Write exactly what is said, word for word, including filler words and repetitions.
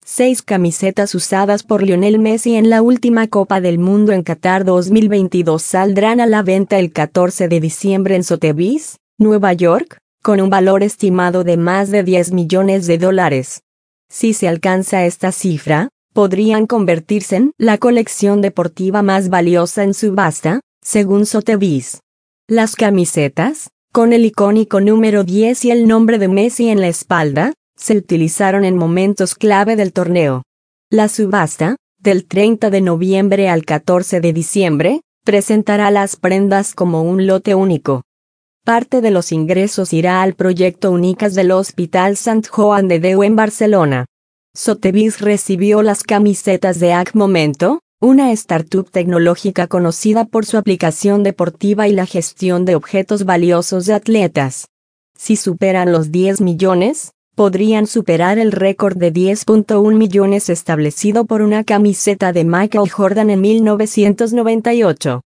Seis camisetas usadas por Lionel Messi en la última Copa del Mundo en Qatar dos mil veintidós saldrán a la venta el catorce de diciembre en Sotheby's, Nueva York, con un valor estimado de más de diez millones de dólares. Si se alcanza esta cifra, podrían convertirse en la colección deportiva más valiosa en subasta, según Sotheby's. Las camisetas, con el icónico número diez y el nombre de Messi en la espalda, se utilizaron en momentos clave del torneo. La subasta, del treinta de noviembre al catorce de diciembre, presentará las prendas como un lote único. Parte de los ingresos irá al proyecto Únicas del Hospital Sant Joan de Déu en Barcelona. Sotheby's recibió las camisetas de Ag Momento, una startup tecnológica conocida por su aplicación deportiva y la gestión de objetos valiosos de atletas. Si superan los diez millones, podrían superar el récord de diez punto uno millones establecido por una camiseta de Michael Jordan en mil novecientos noventa y ocho.